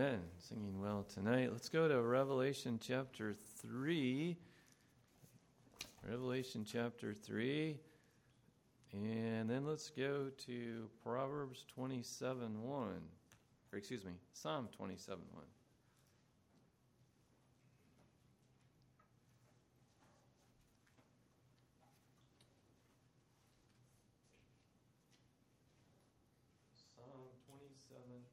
Amen. Singing well tonight. Let's go to Revelation chapter 3. Revelation chapter 3. And then let's go to Proverbs 27:1. Or excuse me, Psalm 27:1. Psalm 27:1.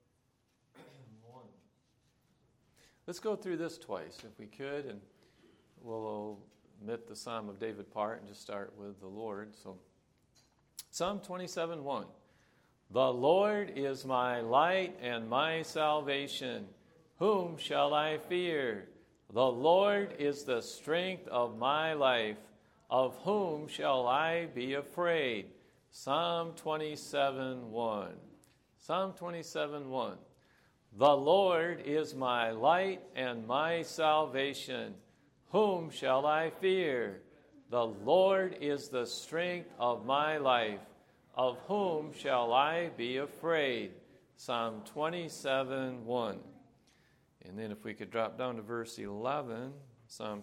Let's go through this twice, if we could, and we'll omit the Psalm of David part and just start with the Lord. So, Psalm 27:1. The Lord is my light and my salvation. Whom shall I fear? The Lord is the strength of my life. Of whom shall I be afraid? Psalm 27:1. Psalm 27:1. The Lord is my light and my salvation. Whom shall I fear? The Lord is the strength of my life. Of whom shall I be afraid? Psalm 27:1. And then if we could drop down to verse 11, Psalm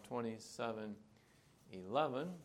27:11.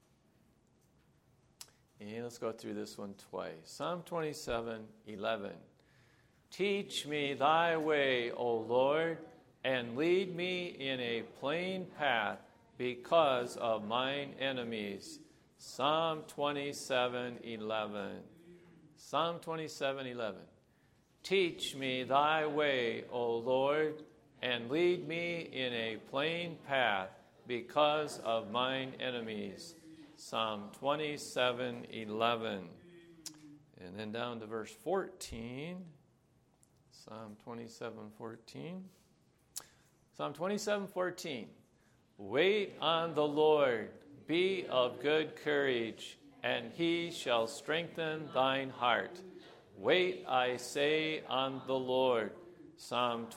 And let's go through this one twice. Psalm 27:11. Teach me thy way, O Lord, and lead me in a plain path because of mine enemies. Psalm 27:11. Psalm 27:11. Teach me thy way, O Lord, and lead me in a plain path because of mine enemies. Psalm 27:11. And then down to verse 14. Psalm 27:14. Psalm 27:14. Wait on the Lord, be of good courage, and he shall strengthen thine heart. Wait, I say, on the Lord. Psalm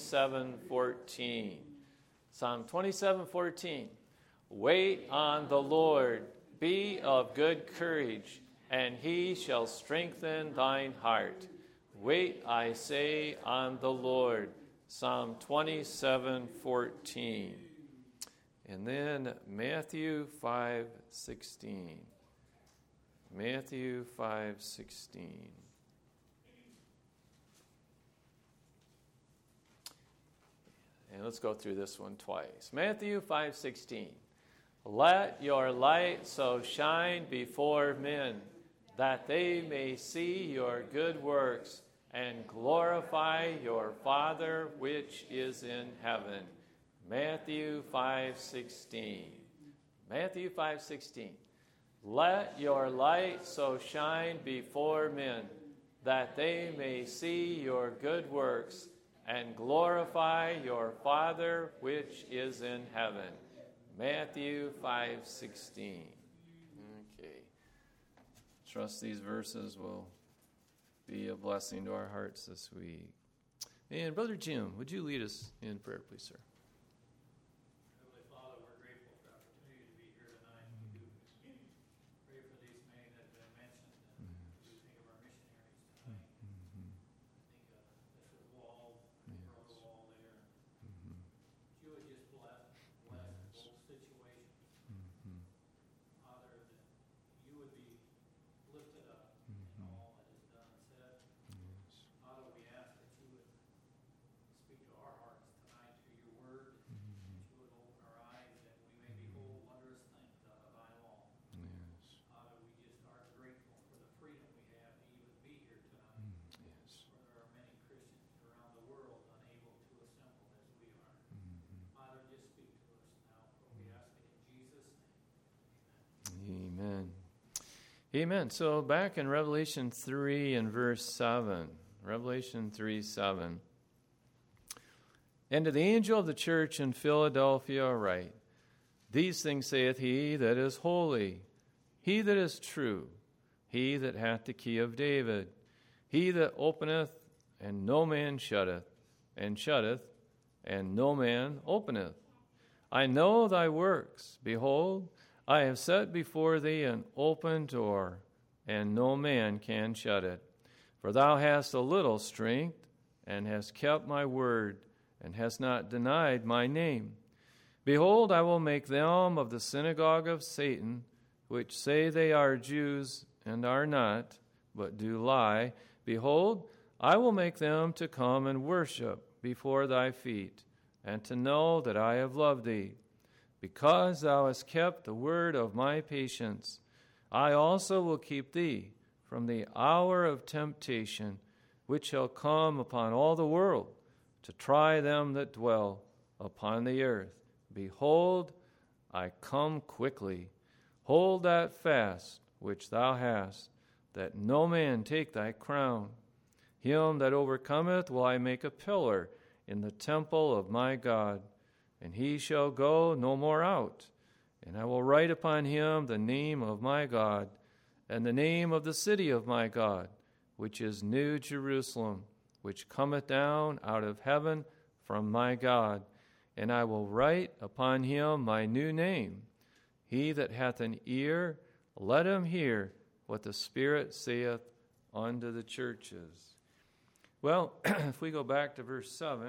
27:14. Psalm 27:14. Wait on the Lord, be of good courage, and he shall strengthen thine heart. Wait, I say, on the Lord. Psalm 27:14. And then Matthew 5:16. Matthew 5:16. And let's go through this one twice. Matthew 5:16. Let your light so shine before men that they may see your good works and glorify your Father which is in heaven. Matthew 5:16. Matthew 5:16. Let your light so shine before men that they may see your good works and glorify your Father which is in heaven. Matthew 5:16. Okay. Trust these verses will be a blessing to our hearts this week. And Brother Jim, would you lead us in prayer, please, sir? Heavenly Father, we're grateful for the opportunity to be here tonight. We do pray for these men that have been mentioned, and we think of our missionaries tonight. I think of Bishop Wall, Brother Wall there. You would just bless both situations. Father, that you would be lifted up in all that is done and said. Father, we ask that you would speak to our hearts tonight through your word, that you would open our eyes, that we may behold wondrous things out of thy law. Yes. Father, we just are grateful for the freedom we have to even be here tonight. Yes. For there are many Christians around the world unable to assemble as we are. Father, just speak to us now, for we ask it in Jesus' name. Amen. Amen. So back in Revelation 3 and verse 7. Revelation 3:7. And to the angel of the church in Philadelphia write, These things saith he that is holy, he that is true, he that hath the key of David, he that openeth, and no man shutteth, and shutteth, and no man openeth. I know thy works. Behold, I have set before thee an open door, and no man can shut it. For thou hast a little strength, and hast kept my word, and hast not denied my name. Behold, I will make them of the synagogue of Satan, which say they are Jews and are not, but do lie. Behold, I will make them to come and worship before thy feet, and to know that I have loved thee. Because thou hast kept the word of my patience, I also will keep thee from the hour of temptation, which shall come upon all the world, to try them that dwell upon the earth. Behold, I come quickly. Hold that fast which thou hast, that no man take thy crown. Him that overcometh will I make a pillar in the temple of my God, and he shall go no more out. And I will write upon him the name of my God, and the name of the city of my God, which is New Jerusalem, which cometh down out of heaven from my God. And I will write upon him my new name. He that hath an ear, let him hear what the Spirit saith unto the churches. Well, if we go back to verse 7,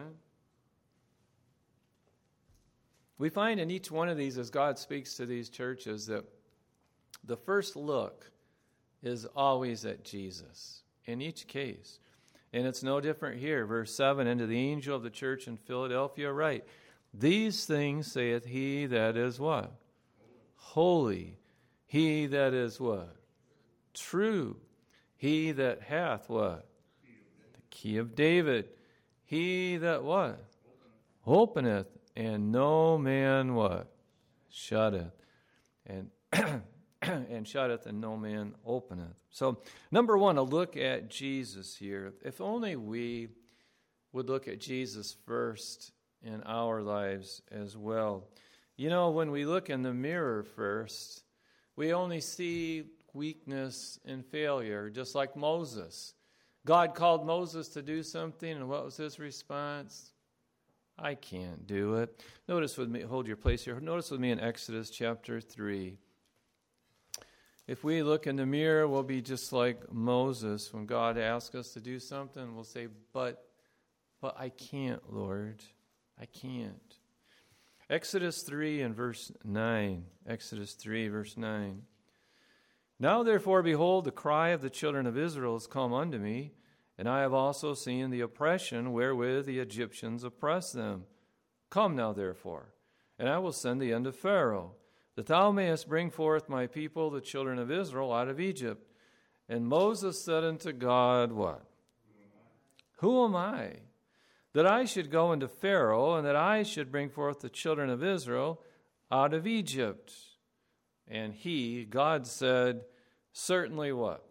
we find in each one of these, as God speaks to these churches, that the first look is always at Jesus in each case. And it's no different here. Verse 7, and to the angel of the church in Philadelphia write, these things saith he that is what? Holy. He that is what? True. He that hath what? The key of David. He that what? Openeth, and no man what? Shutteth. And and shutteth, and no man openeth. So, number one, a look at Jesus here. If only we would look at Jesus first in our lives as well. You know, when we look in the mirror first, we only see weakness and failure, just like Moses. God called Moses to do something, and what was his response? I can't do it. Notice with me, hold your place here. Notice with me in Exodus chapter 3. If we look in the mirror, we'll be just like Moses. When God asks us to do something, we'll say, but I can't, Lord. I can't. Exodus 3 and verse 9. Exodus 3, verse 9. Now therefore, behold, the cry of the children of Israel is come unto me, and I have also seen the oppression wherewith the Egyptians oppress them. Come now therefore, and I will send thee unto Pharaoh, that thou mayest bring forth my people, the children of Israel, out of Egypt. And Moses said unto God, what? Who am I, that I should go unto Pharaoh, and that I should bring forth the children of Israel out of Egypt? And he, God, said, certainly what?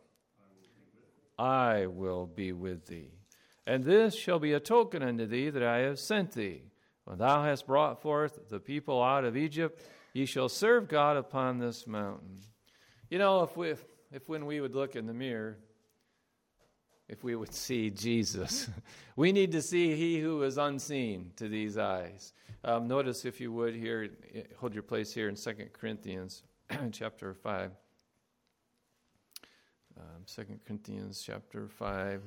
I will be with thee. And this shall be a token unto thee that I have sent thee. When thou hast brought forth the people out of Egypt, ye shall serve God upon this mountain. You know, if when we would look in the mirror, if we would see Jesus, we need to see he who is unseen to these eyes. Notice, if you would, here, hold your place here in 2 Corinthians chapter 5. 2 Corinthians chapter 5.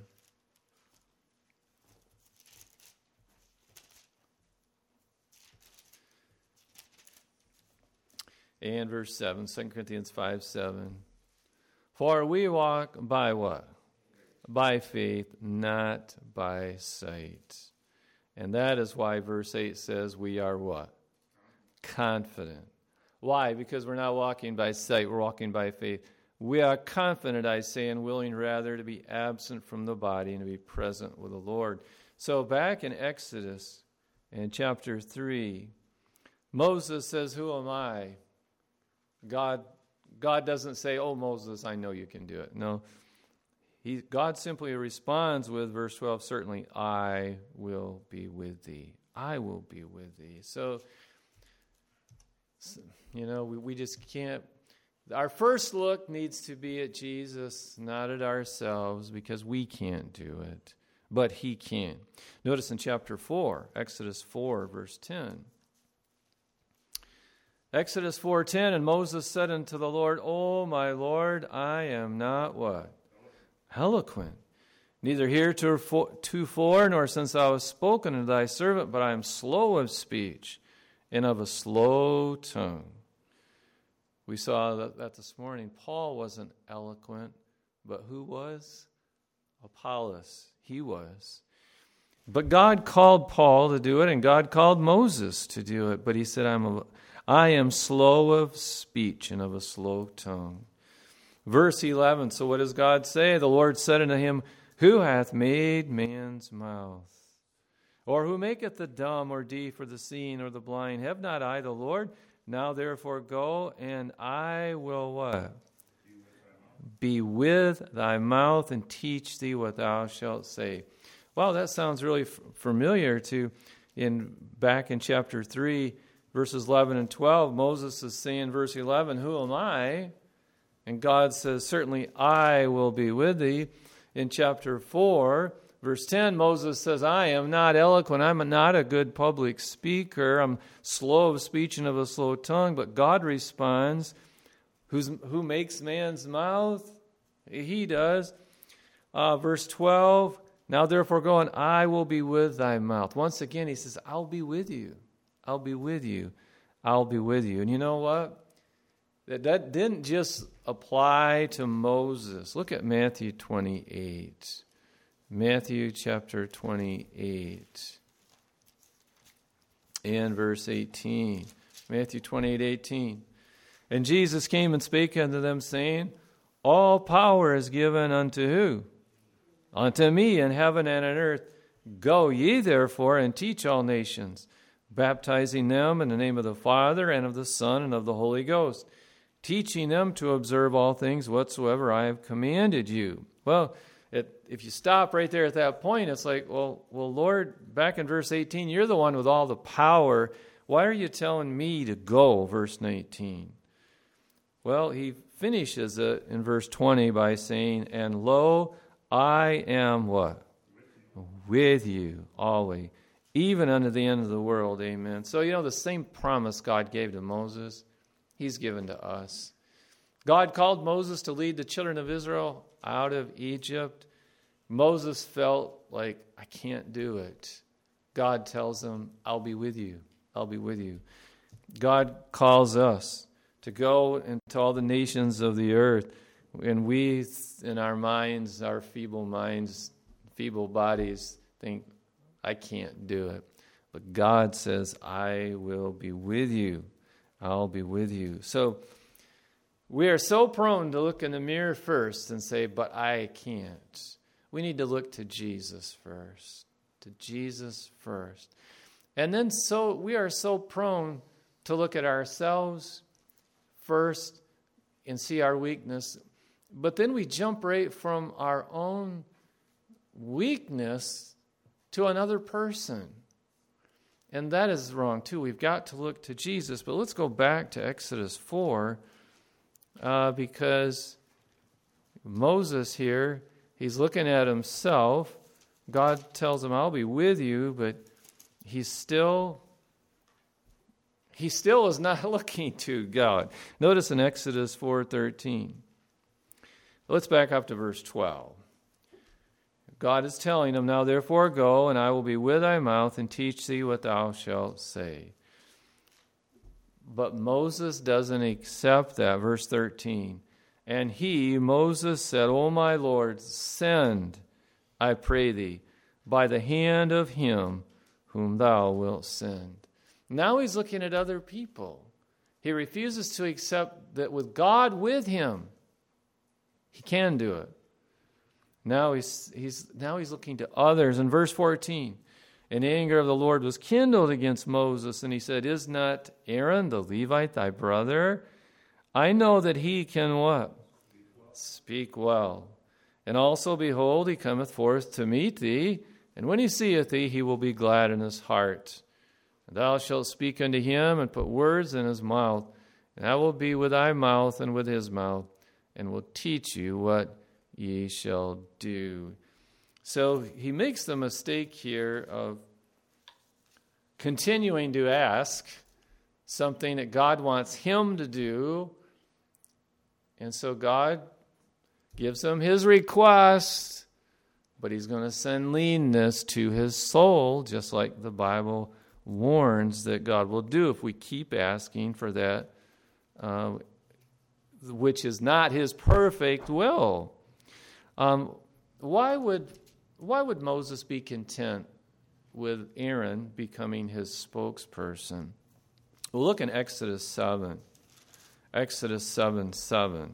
And verse 7, 2 Corinthians 5, 7. For we walk by what? By faith, not by sight. And that is why verse 8 says we are what? Confident. Why? Because we're not walking by sight, we're walking by faith. We are confident, I say, and willing rather to be absent from the body and to be present with the Lord. So back in Exodus, in chapter 3, Moses says, who am I? God doesn't say, oh, Moses, I know you can do it. No. God simply responds with verse 12, certainly I will be with thee. I will be with thee. So, you know, we just can't. Our first look needs to be at Jesus, not at ourselves, because we can't do it. But he can. Notice in chapter 4, Exodus 4, verse 10. Exodus 4:10, and Moses said unto the Lord, O my Lord, I am not what? Eloquent, neither heretofore nor since thou hast spoken unto thy servant, but I am slow of speech and of a slow tongue. We saw that this morning. Paul wasn't eloquent, but who was? Apollos. He was. But God called Paul to do it, and God called Moses to do it. But he said, I am slow of speech and of a slow tongue. Verse 11, so what does God say? The Lord said unto him, who hath made man's mouth? Or who maketh the dumb or deaf or the seeing or the blind? Have not I the Lord? Now therefore go, and I will what? Be with thy mouth and teach thee what thou shalt say. Well, that sounds really familiar to back in chapter 3, verses 11 and 12. Moses is saying, verse 11, who am I? And God says, certainly I will be with thee. In chapter 4, verse 10, Moses says, I am not eloquent. I'm not a good public speaker. I'm slow of speech and of a slow tongue. But God responds, who makes man's mouth? He does. Verse 12, now therefore go, and I will be with thy mouth. Once again, he says, I'll be with you. I'll be with you. I'll be with you. And you know what? That didn't just apply to Moses. Look at Matthew 28. Matthew chapter 28 and verse 18. Matthew 28:18. And Jesus came and spake unto them, saying, all power is given unto who? Unto me in heaven and on earth. Go ye therefore and teach all nations, baptizing them in the name of the Father and of the Son and of the Holy Ghost, teaching them to observe all things whatsoever I have commanded you. Well, if you stop right there at that point, it's like, well, Lord, back in verse 18, you're the one with all the power. Why are you telling me to go, verse 19? Well, he finishes it in verse 20 by saying, and lo, I am what? With you always, even unto the end of the world. Amen. So, the same promise God gave to Moses, he's given to us. God called Moses to lead the children of Israel out of Egypt. Moses felt like, I can't do it. God tells him, I'll be with you. I'll be with you. God calls us to go into all the nations of the earth. And we, in our minds, our feeble minds, feeble bodies, think, I can't do it. But God says, I will be with you. I'll be with you. So we are so prone to look in the mirror first and say, but I can't. We need to look to Jesus first. To Jesus first. And then we are so prone to look at ourselves first and see our weakness. But then we jump right from our own weakness to another person. And that is wrong too. We've got to look to Jesus. But let's go back to Exodus 4 because Moses here, he's looking at himself. God tells him, I'll be with you, but he still is not looking to God. Notice in Exodus 4:13. Let's back up to verse 12. God is telling him, now therefore go, and I will be with thy mouth and teach thee what thou shalt say. But Moses doesn't accept that. Verse 13. And he, Moses, said, O my Lord, send, I pray thee, by the hand of him whom thou wilt send. Now he's looking at other people. He refuses to accept that with God with him, he can do it. Now he's looking to others. In verse 14, and the anger of the Lord was kindled against Moses, and he said, Is not Aaron the Levite thy brother? I know that he can what? Speak well. And also, behold, he cometh forth to meet thee, and when he seeth thee, he will be glad in his heart. And thou shalt speak unto him, and put words in his mouth, and I will be with thy mouth and with his mouth, and will teach you what ye shall do. So he makes the mistake here of continuing to ask something that God wants him to do. And so God gives him his request, but he's going to send leanness to his soul, just like the Bible warns that God will do if we keep asking for that, which is not his perfect will. Why would Moses be content with Aaron becoming his spokesperson? Well, look in Exodus 7. Exodus 7:7.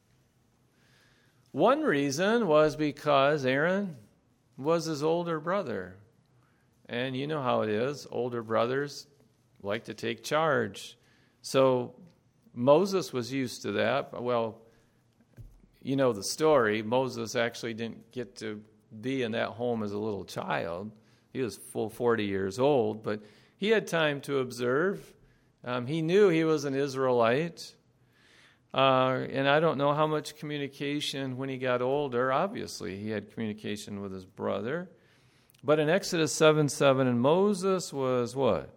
One reason was because Aaron was his older brother. And you know how it is. Older brothers like to take charge. So Moses was used to that. Well, you know the story. Moses actually didn't get to be in that home as a little child. He was full 40 years old, but he had time to observe. He knew he was an Israelite. And I don't know how much communication when he got older. Obviously, he had communication with his brother. But in Exodus 7:7, and Moses was what?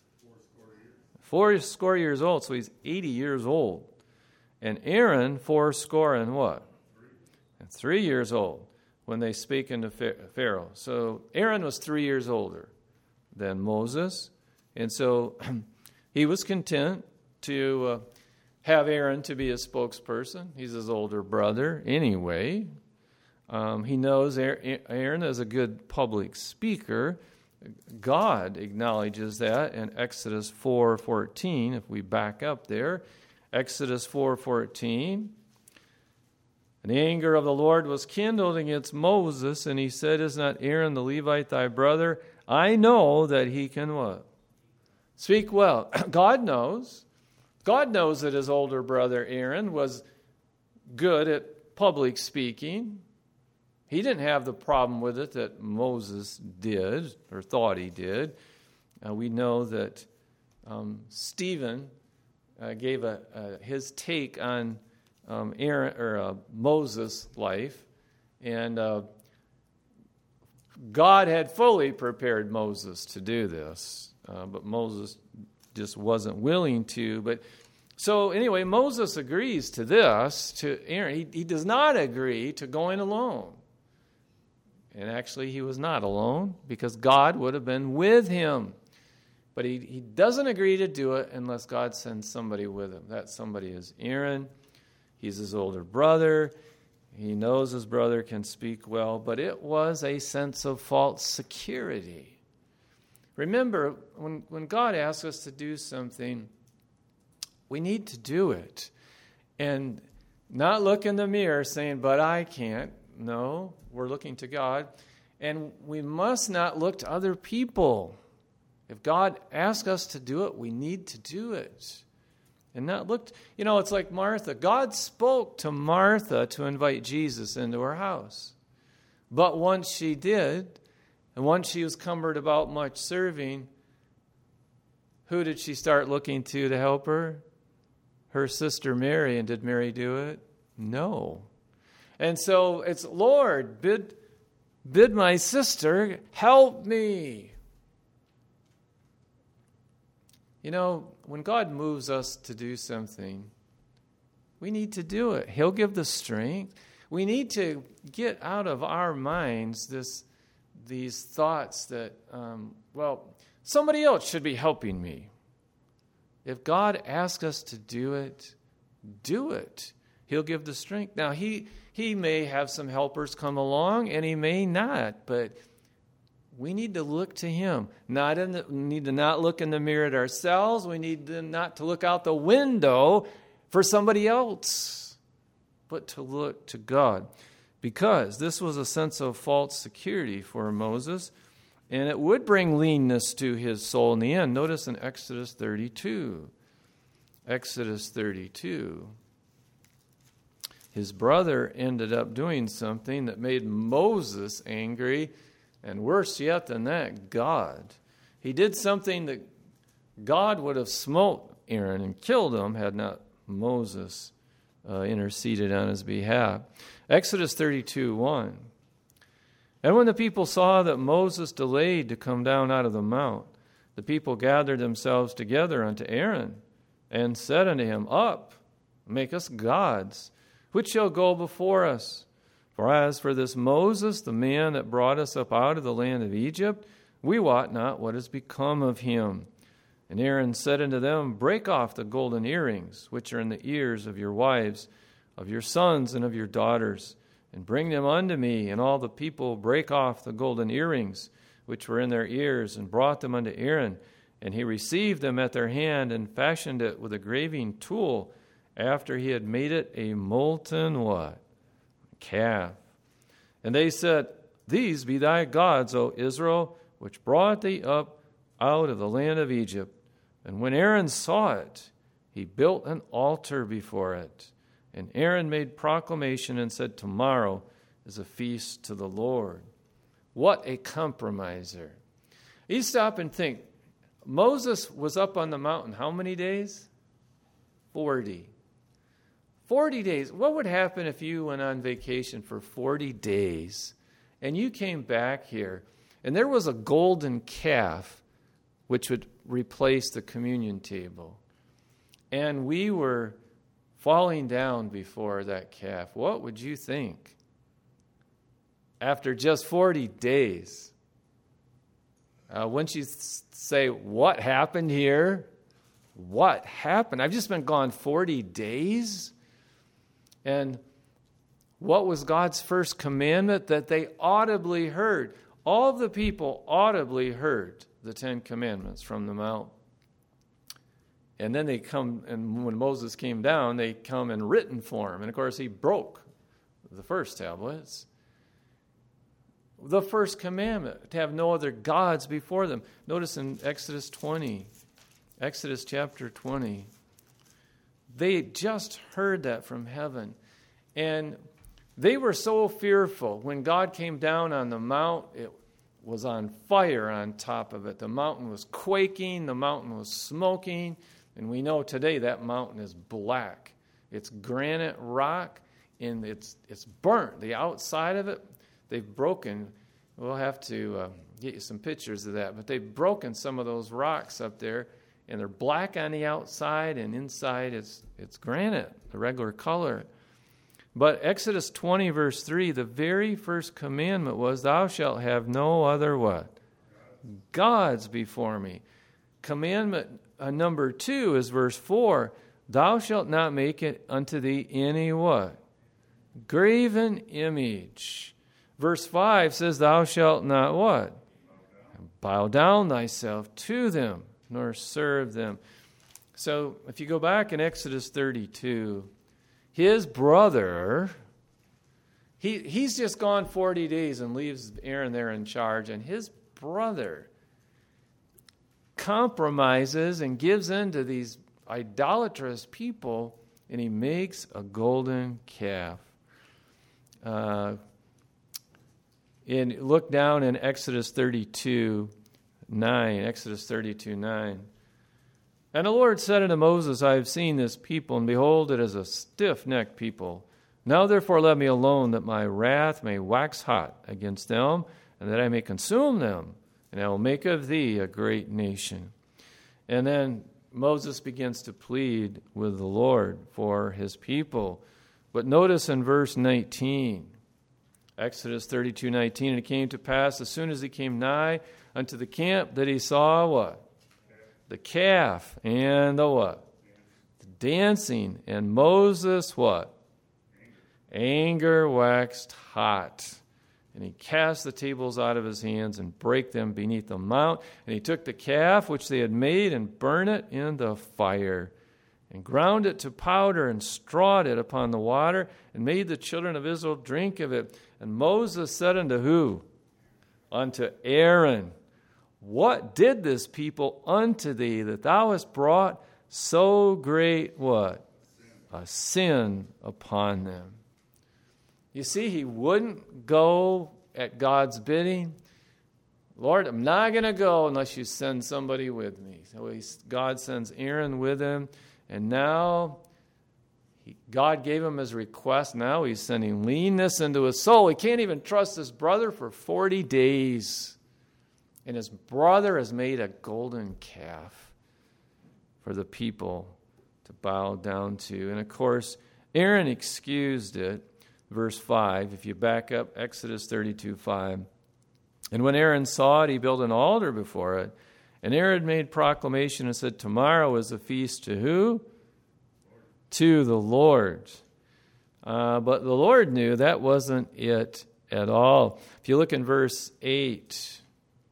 4 years old, so he's 80 years old. And Aaron, 80 and what? 3 years old when they speak unto Pharaoh. So Aaron was 3 years older than Moses. And so he was content to have Aaron to be a spokesperson. He's his older brother anyway. He knows Aaron is a good public speaker. God acknowledges that in Exodus 4:14. If we back up there, Exodus 4:14. And the anger of the Lord was kindled against Moses, and he said, "Is not Aaron the Levite thy brother? I know that he can" what? Speak well. God knows. God knows that his older brother Aaron was good at public speaking. He didn't have the problem with it that Moses did or thought he did. We know that Stephen gave his take on Aaron or Moses' life, and God had fully prepared Moses to do this, but Moses just wasn't willing to. But so anyway, Moses agrees to this, to Aaron. He does not agree to going alone. And actually, he was not alone because God would have been with him. But he doesn't agree to do it unless God sends somebody with him. That somebody is Aaron. He's his older brother. He knows his brother can speak well, but it was a sense of false security. Remember, when God asks us to do something, we need to do it. And not look in the mirror saying, "But I can't." No, we're looking to God. And we must not look to other people. If God asks us to do it, we need to do it. And not look, it's like Martha. God spoke to Martha to invite Jesus into her house. But once she did, and once she was cumbered about much serving, who did she start looking to help her? Her sister Mary. And did Mary do it? No. And so it's, "Lord, bid my sister help me." When God moves us to do something, we need to do it. He'll give the strength. We need to get out of our minds these thoughts that, somebody else should be helping me. If God asks us to do it, do it. He'll give the strength. Now, he may have some helpers come along, and he may not, but we need to look to him. We need to not look in the mirror at ourselves. We need not to look out the window for somebody else, but to look to God. Because this was a sense of false security for Moses, and it would bring leanness to his soul in the end. Notice in Exodus 32. Exodus 32. His brother ended up doing something that made Moses angry, and worse yet than that, God. He did something that God would have smote Aaron and killed him had not Moses interceded on his behalf. Exodus 32:1. And when the people saw that Moses delayed to come down out of the mount, the people gathered themselves together unto Aaron and said unto him, "Up, make us gods, which shall go before us. For as for this Moses, the man that brought us up out of the land of Egypt, we wot not what has become of him. And Aaron said unto them, Break off the golden earrings, which are in the ears of your wives, of your sons, and of your daughters, and bring them unto me. And all the people brake off the golden earrings, which were in their ears, and brought them unto Aaron. And he received them at their hand, and fashioned it with a graving tool, after he had made it a molten what? Calf. And they said, These be thy gods, O Israel, which brought thee up out of the land of Egypt. And when Aaron saw it, he built an altar before it. And Aaron made proclamation and said, Tomorrow is a feast to the Lord. What a compromiser. You stop and think, Moses was up on the mountain how many days? 40. 40 days. What would happen if you went on vacation for 40 days and you came back here and there was a golden calf which would replace the communion table, and we were falling down before that calf? What would you think? After just 40 days, wouldn't you say, what happened here? What happened? I've just been gone 40 days. And what was God's first commandment? That they audibly heard. All the people audibly heard the 10 commandments from the mount. And then they come, and when Moses came down, they come in written form. And of course, he broke the first tablets. The first commandment, to have no other gods before them. Notice in Exodus chapter 20, they just heard that from heaven. And they were so fearful. When God came down on the mount, it was on fire on top of it. The mountain was quaking. The mountain was smoking. And we know today that mountain is black. It's granite rock, and it's burnt. The outside of it, they've broken. We'll have to get you some pictures of that. But they've broken some of those rocks up there, and they're black on the outside, and inside it's granite, the regular color. But Exodus 20, verse 3, the very first commandment was, Thou shalt have no other what? Gods before me. Commandment number 2 is verse 4, Thou shalt not make it unto thee any what? Graven image. Verse 5 says, Thou shalt not what? Bow down thyself to them, nor serve them. So if you go back in Exodus 32, his brother, he's just gone 40 days and leaves Aaron there in charge, and his brother compromises and gives in to these idolatrous people, and he makes a golden calf. Look down in Exodus 32:9. Exodus 32:9. And the Lord said unto Moses, I have seen this people, and behold, it is a stiff-necked people. Now therefore let me alone, that my wrath may wax hot against them, and that I may consume them, and I will make of thee a great nation. And then Moses begins to plead with the Lord for his people. But notice in verse 19, Exodus 32:19, and it came to pass, as soon as he came nigh unto the camp, that he saw what? The calf and the what? The dancing. And Moses what? Anger waxed hot. And he cast the tables out of his hands and brake them beneath the mount. And he took the calf which they had made and burned it in the fire, and ground it to powder and strawed it upon the water, and made the children of Israel drink of it. And Moses said unto who? Unto Aaron, What did this people unto thee, that thou hast brought so great what? A sin upon them. You see, he wouldn't go at God's bidding. Lord, I'm not going to go unless you send somebody with me. So God sends Aaron with him. And now God gave him his request. Now he's sending leanness into his soul. He can't even trust his brother for 40 days. And his brother has made a golden calf for the people to bow down to. And of course, Aaron excused it. verse 5. If you back up, Exodus 32:5. And when Aaron saw it, he built an altar before it. And Aaron made proclamation and said, tomorrow is a feast to who? To the Lord. But the Lord knew that wasn't it at all. If you look in verse 8,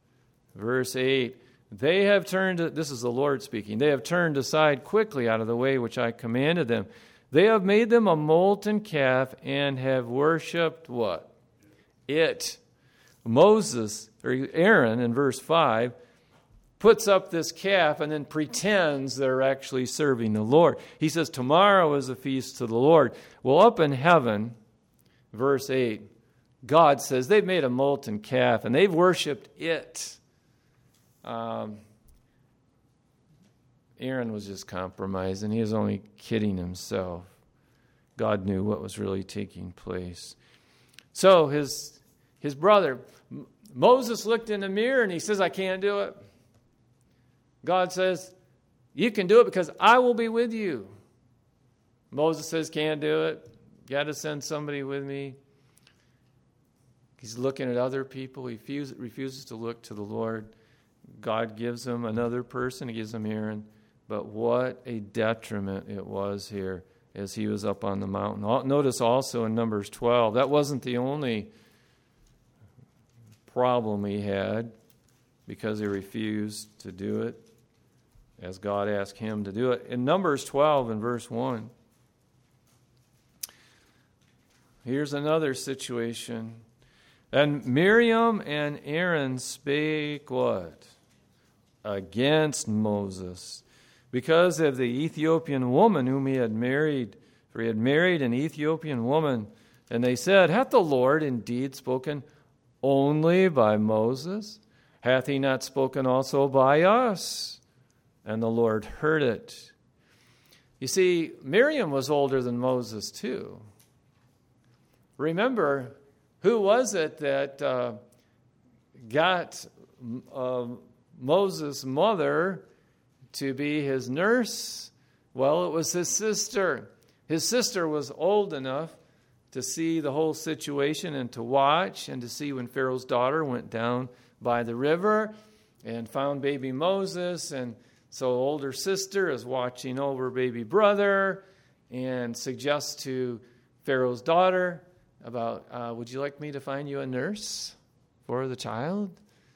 they have turned, this is the Lord speaking, they have turned aside quickly out of the way which I commanded them. They have made them a molten calf and have worshipped what? It. Moses, or Aaron in verse 5, puts up this calf and then pretends they're actually serving the Lord. He says, tomorrow is a feast to the Lord. Well, up in heaven, verse 8, God says they've made a molten calf and they've worshipped it. Aaron was just compromising. He was only kidding himself. God knew what was really taking place. So his brother, Moses, looked in the mirror and he says, I can't do it. God says, you can do it because I will be with you. Moses says, can't do it. Got to send somebody with me. He's looking at other people. He refuses to look to the Lord. God gives him another person. He gives him Aaron. But what a detriment it was here as he was up on the mountain. Notice also in Numbers 12, that wasn't the only problem he had because he refused to do it as God asked him to do it. In Numbers 12 in verse 1, here's another situation. And Miriam and Aaron spake what? Against Moses, because of the Ethiopian woman whom he had married. For he had married an Ethiopian woman. And they said, hath the Lord indeed spoken only by Moses? Hath he not spoken also by us? And the Lord heard it. You see, Miriam was older than Moses too. Remember, who was it that got Moses' mother to be his nurse? Well, it was his sister. His sister was old enough to see the whole situation and to watch and to see when Pharaoh's daughter went down by the river and found baby Moses. And so older sister is watching over baby brother and suggests to Pharaoh's daughter about, would you like me to find you a nurse for the child?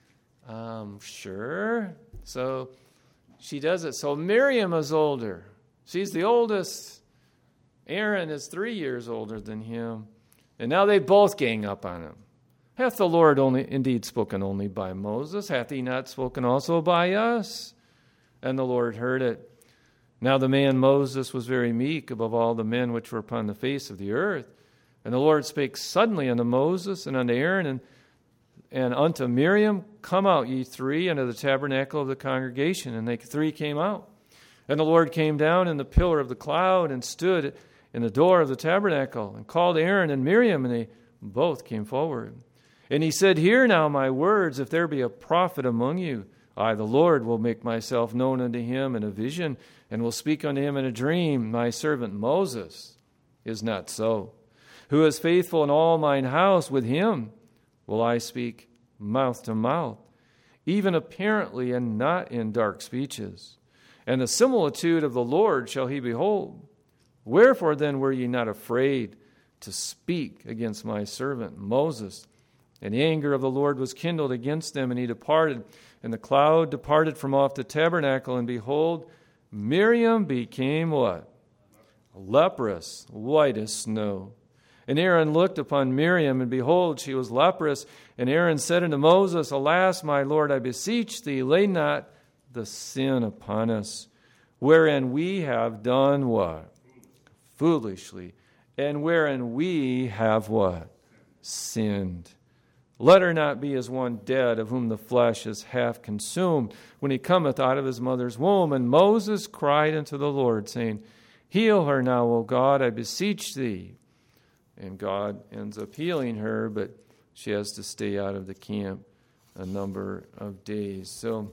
Sure. So she does it. So Miriam is older. She's the oldest. Aaron is 3 years older than him. And now they both gang up on him. Hath the Lord indeed spoken only by Moses? Hath he not spoken also by us? And the Lord heard it. Now the man Moses was very meek above all the men which were upon the face of the earth. And the Lord spake suddenly unto Moses and unto Aaron and unto Miriam, come out, ye three, unto the tabernacle of the congregation. And they three came out. And the Lord came down in the pillar of the cloud and stood in the door of the tabernacle and called Aaron and Miriam, and they both came forward. And he said, hear now my words, if there be a prophet among you, I, the Lord, will make myself known unto him in a vision, and will speak unto him in a dream. My servant Moses is not so. Who is faithful in all mine house, with him will I speak mouth to mouth, even apparently and not in dark speeches. And the similitude of the Lord shall he behold. Wherefore then were ye not afraid to speak against my servant Moses? And the anger of the Lord was kindled against them, and he departed. And the cloud departed from off the tabernacle, and behold, Miriam became what? Leprous, white as snow. And Aaron looked upon Miriam, and behold, she was leprous. And Aaron said unto Moses, alas, my Lord, I beseech thee, lay not the sin upon us, wherein we have done what? Foolishly. And wherein we have what? Sinned. Let her not be as one dead, of whom the flesh is half consumed, when he cometh out of his mother's womb. And Moses cried unto the Lord, saying, heal her now, O God, I beseech thee. And God ends up healing her, but she has to stay out of the camp a number of days. So,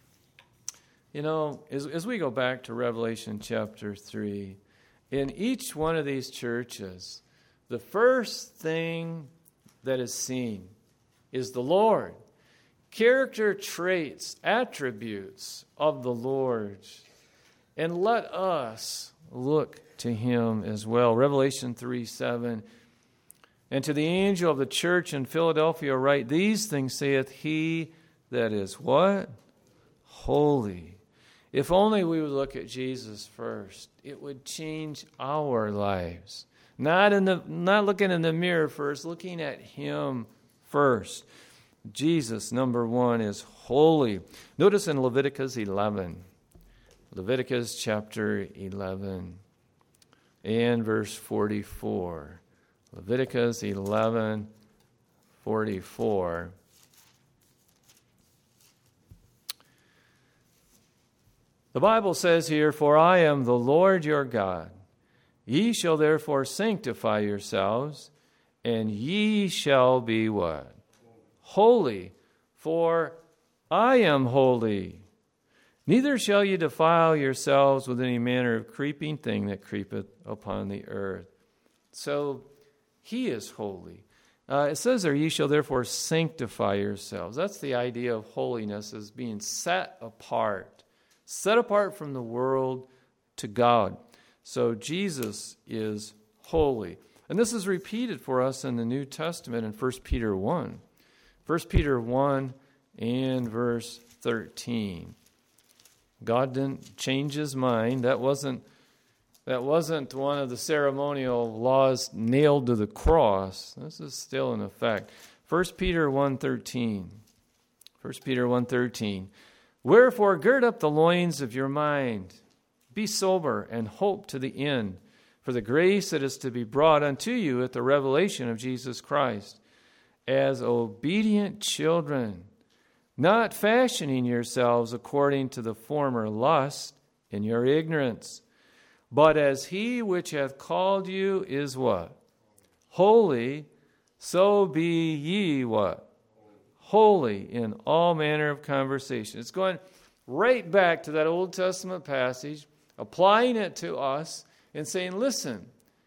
as we go back to Revelation chapter 3, in each one of these churches, the first thing that is seen is the Lord. Character traits, attributes of the Lord. And let us look to him as well. Revelation 3:7. And to the angel of the church in Philadelphia write, these things saith he that is what? Holy. If only we would look at Jesus first, it would change our lives. Not looking in the mirror first, looking at him first. Jesus, number one, is holy. Notice in Leviticus 11. Leviticus chapter 11 and verse 44. Leviticus 11:44. The Bible says here, for I am the Lord your God. Ye shall therefore sanctify yourselves, and ye shall be what? Holy, for I am holy. Neither shall ye defile yourselves with any manner of creeping thing that creepeth upon the earth. So he is holy. It says there, ye shall therefore sanctify yourselves. That's the idea of holiness, as being set apart from the world to God. So Jesus is holy. And this is repeated for us in the New Testament in 1 Peter 1. 1 Peter 1 and verse 13. God didn't change his mind. That wasn't one of the ceremonial laws nailed to the cross. This is still in effect. 1 Peter 1:13. 1 Peter 1:13. Wherefore gird up the loins of your mind. Be sober and hope to the end for the grace that is to be brought unto you at the revelation of Jesus Christ. As obedient children, not fashioning yourselves according to the former lust in your ignorance, but as he which hath called you is what? Holy, so be ye what? Holy in all manner of conversation. It's going right back to that Old Testament passage, applying it to us and saying, listen,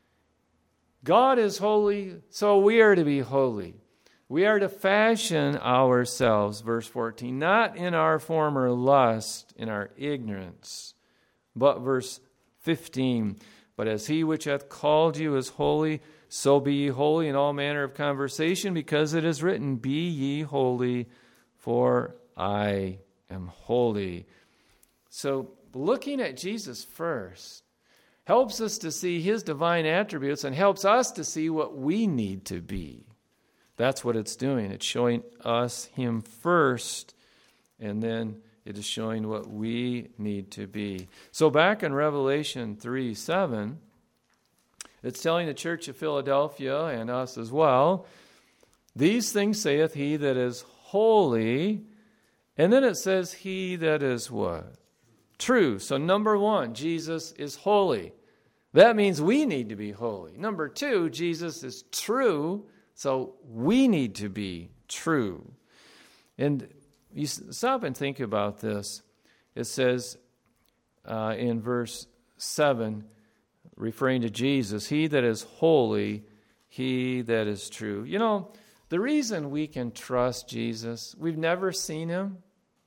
God is holy, so we are to be holy. We are to fashion ourselves, verse 14, not in our former lust, in our ignorance, but verse 15, but as he which hath called you is holy, so be ye holy in all manner of conversation, because it is written, be ye holy, for I am holy. So looking at Jesus first helps us to see his divine attributes and helps us to see what we need to be. That's what it's doing. It's showing us him first, and then it is showing what we need to be. So back in Revelation 3:7, it's telling the church of Philadelphia and us as well, these things saith he that is holy, and then it says he that is what? True. So number one, Jesus is holy. That means we need to be holy. Number two, Jesus is true, so we need to be true. And you stop and think about this. It says in verse 7, referring to Jesus, he that is holy, he that is true. You know, the reason we can trust Jesus, we've never seen him.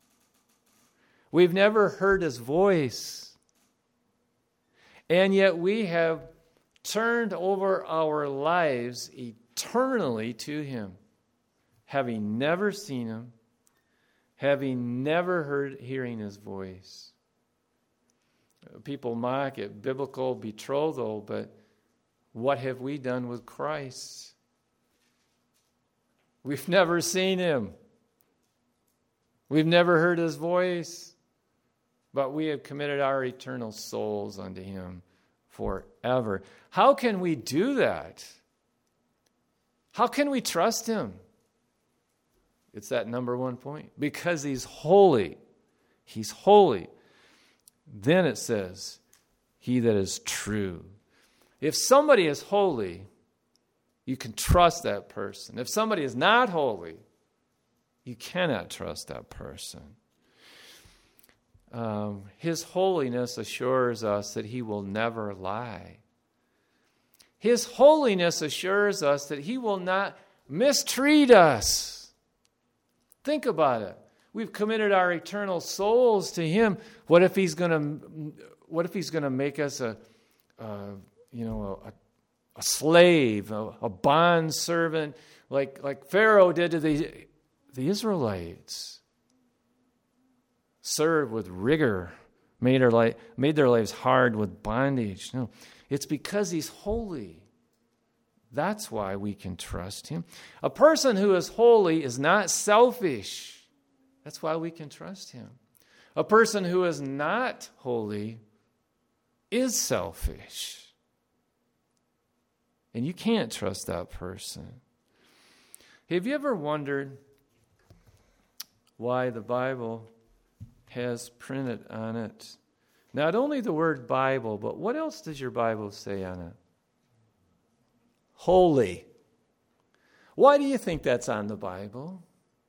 We've never heard his voice. And yet we have turned over our lives eternally to him, having never seen him, having never hearing his voice. People mock at biblical betrothal, but what have we done with Christ? We've never seen him. We've never heard his voice, but we have committed our eternal souls unto him forever. How can we do that? How can we trust him? It's that number one point. Because he's holy. He's holy. Then it says, he that is true. If somebody is holy, you can trust that person. If somebody is not holy, you cannot trust that person. His holiness assures us that he will never lie. His holiness assures us that He will not mistreat us. Think about it. We've committed our eternal souls to Him. What if He's going to make us a slave, a bond servant, like Pharaoh did to the Israelites? Served with rigor, made their lives hard with bondage. No, it's because He's holy. That's why we can trust Him. A person who is holy is not selfish. That's why we can trust Him. A person who is not holy is selfish. And you can't trust that person. Have you ever wondered why the Bible has printed on it not only the word Bible, but what else does your Bible say on it? Holy. Why do you think that's on the Bible?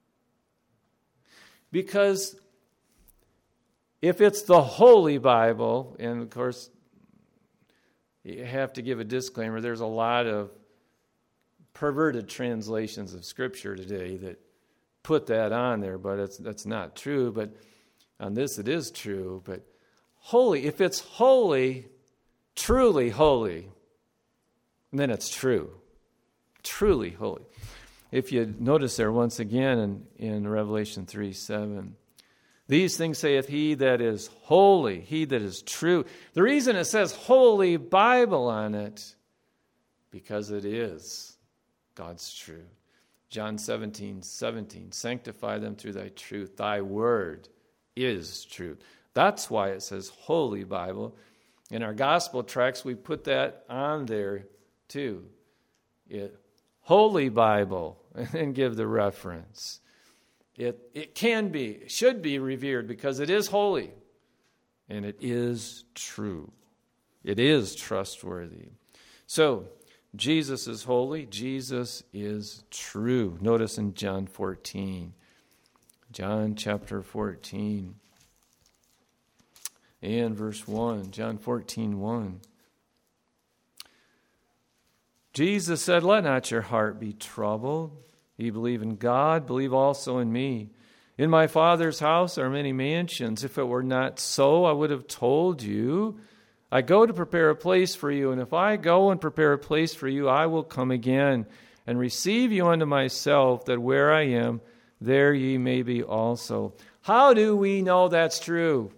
Because if it's the Holy Bible, and of course, you have to give a disclaimer, there's a lot of perverted translations of Scripture today that put that on there, but that's not true. But on this, it is true. But holy, if it's holy, truly holy, then it's true. Truly holy. If you notice there once again in Revelation 3:7, these things saith He that is holy, He that is true. The reason it says Holy Bible on it, because it is God's truth. John 17:17, sanctify them through Thy truth. Thy word is truth. That's why it says Holy Bible. In our gospel tracts, we put that on there too. Holy Bible, and give the reference. It should be revered because it is holy and it is true. It is trustworthy. So, Jesus is holy. Jesus is true. Notice in John 14. John chapter 14 and verse 1. John 14:1. Jesus said, let not your heart be troubled. Ye believe in God, believe also in me. In my Father's house are many mansions. If it were not so, I would have told you. I go to prepare a place for you, and if I go and prepare a place for you, I will come again and receive you unto myself, that where I am, there ye may be also. How do we know that's true?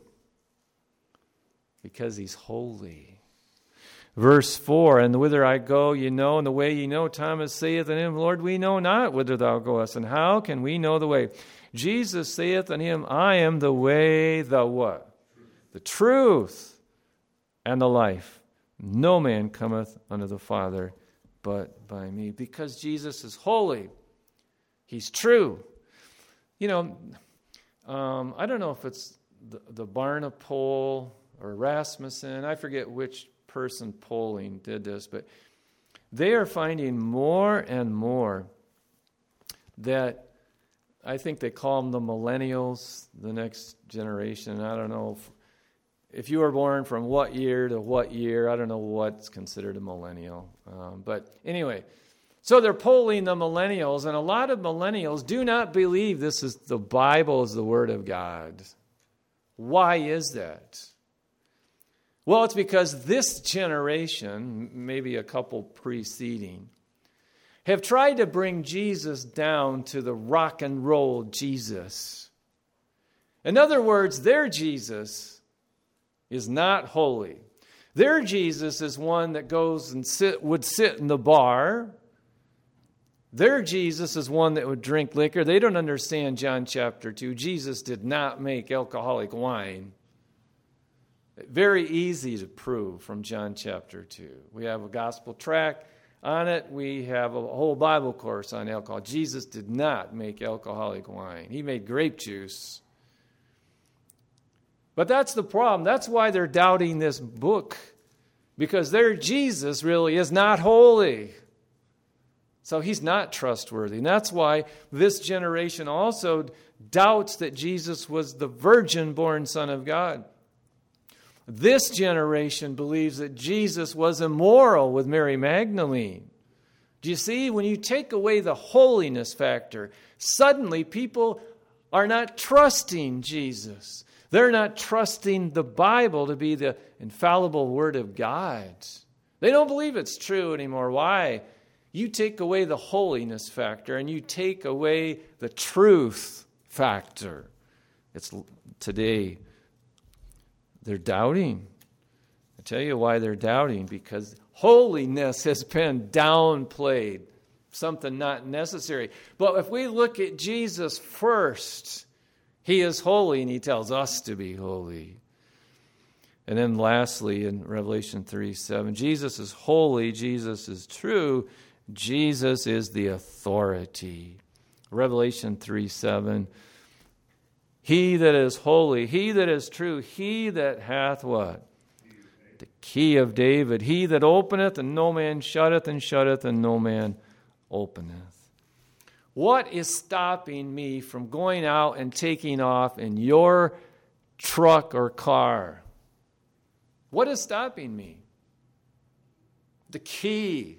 Because He's holy. Verse 4, and whither I go, ye know, and the way ye know. Thomas saith unto Him, Lord, we know not whither Thou goest, and how can we know the way? Jesus saith unto him, I am the way, the what? The truth, and the life. No man cometh unto the Father but by me. Because Jesus is holy. He's true. You know, I don't know if it's the Barna poll or Rasmussen. I forget which person polling did this, but they are finding more and more that I think they call them the millennials, the next generation. I don't know if you were born from what year to what year. I don't know what's considered a millennial. But anyway, so they're polling the millennials, and a lot of millennials do not believe the Bible is the Word of God. Why is that? Well, it's because this generation, maybe a couple preceding, have tried to bring Jesus down to the rock and roll Jesus. In other words, their Jesus is not holy. Their Jesus is one that goes and would sit in the bar. Their Jesus is one that would drink liquor. They don't understand John chapter 2. Jesus did not make alcoholic wine. Very easy to prove from John chapter 2. We have a gospel tract on it. We have a whole Bible course on alcohol. Jesus did not make alcoholic wine. He made grape juice. But that's the problem. That's why they're doubting this book. Because their Jesus really is not holy. So He's not trustworthy. And that's why this generation also doubts that Jesus was the virgin-born Son of God. This generation believes that Jesus was immoral with Mary Magdalene. Do you see? When you take away the holiness factor, suddenly people are not trusting Jesus. They're not trusting the Bible to be the infallible Word of God. They don't believe it's true anymore. Why? You take away the holiness factor and you take away the truth factor. It's today, they're doubting. I tell you why they're doubting. Because holiness has been downplayed. Something not necessary. But if we look at Jesus first, He is holy and He tells us to be holy. And then lastly, in Revelation 3:7, Jesus is holy, Jesus is true, Jesus is the authority. Revelation 3:7, He that is holy, He that is true, He that hath what? The key of David. He that openeth and no man shutteth, and shutteth and no man openeth. What is stopping me from going out and taking off in your truck or car? What is stopping me? The key.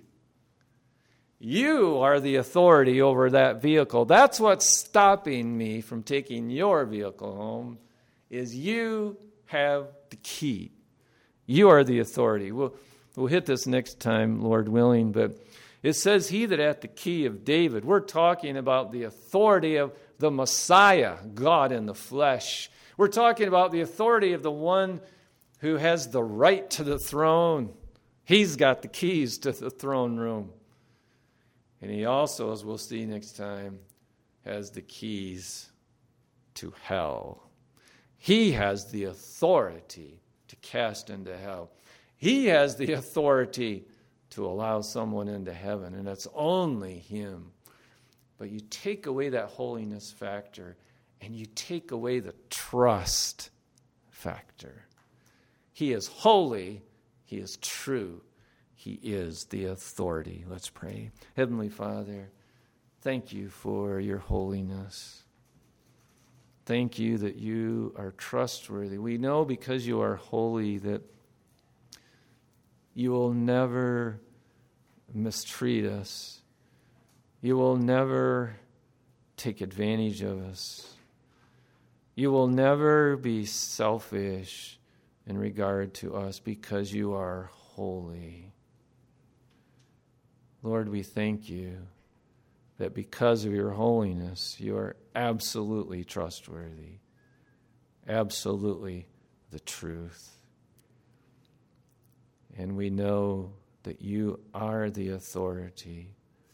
You are the authority over that vehicle. That's what's stopping me from taking your vehicle home, is you have the key. You are the authority. We'll hit this next time, Lord willing, but it says, He that hath the key of David. We're talking about the authority of the Messiah, God in the flesh. We're talking about the authority of the one who has the right to the throne. He's got the keys to the throne room. And He also, as we'll see next time, has the keys to hell. He has the authority to cast into hell. He has the authority to allow someone into heaven, and it's only Him. But you take away that holiness factor, and you take away the trust factor. He is holy, He is true, He is the authority. Let's pray. Heavenly Father, thank You for Your holiness. Thank You that You are trustworthy. We know because You are holy that You will never mistreat us. You will never take advantage of us. You will never be selfish in regard to us because You are holy. Lord, we thank You that because of Your holiness, You are absolutely trustworthy, absolutely the truth. And we know that You are the authority,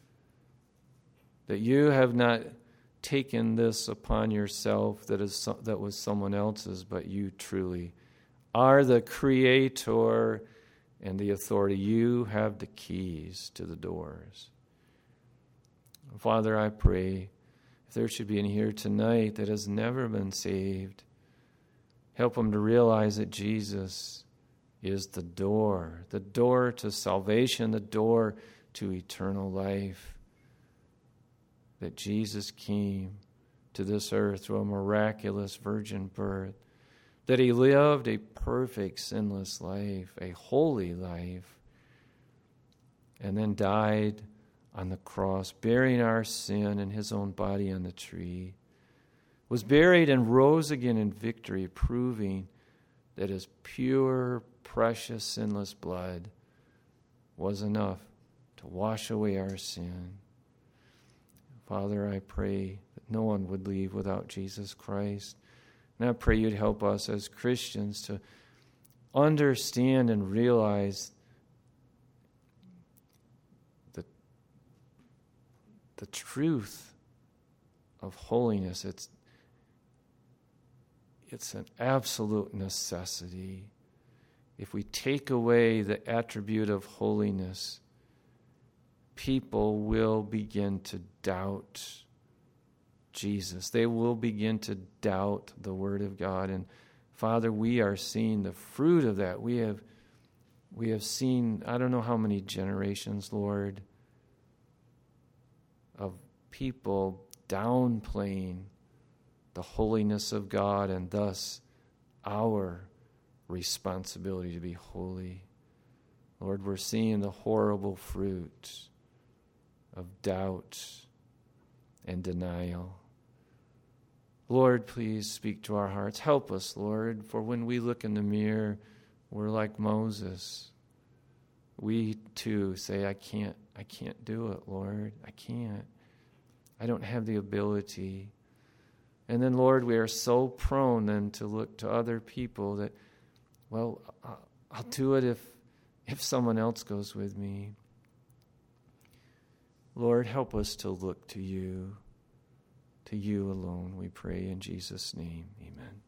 that You have not taken this upon Yourself that was someone else's, but You truly are the creator and the authority. You have the keys to the doors. Father, I pray if there should be any here tonight that has never been saved, help them to realize that Jesus is the door to salvation, the door to eternal life. That Jesus came to this earth through a miraculous virgin birth. That He lived a perfect, sinless life, a holy life, and then died on the cross, bearing our sin in His own body on the tree, was buried and rose again in victory, proving that His pure, precious, sinless blood was enough to wash away our sin. Father, I pray that no one would leave without Jesus Christ. And I pray You'd help us as Christians to understand and realize the truth of holiness. It's an absolute necessity. If we take away the attribute of holiness, people will begin to doubt Jesus. They will begin to doubt the Word of God. And Father, we are seeing the fruit of that. We have seen, I don't know how many generations, Lord, of people downplaying the holiness of God and thus our responsibility to be holy. Lord, we're seeing the horrible fruit of doubt and denial. Lord, please speak to our hearts. Help us, Lord, for when we look in the mirror, we're like Moses. We too say, I can't do it, Lord. I can't. I don't have the ability. And then, Lord, we are so prone then to look to other people that, well, I'll do it if someone else goes with me. Lord, help us to look to you alone, we pray in Jesus' name. Amen.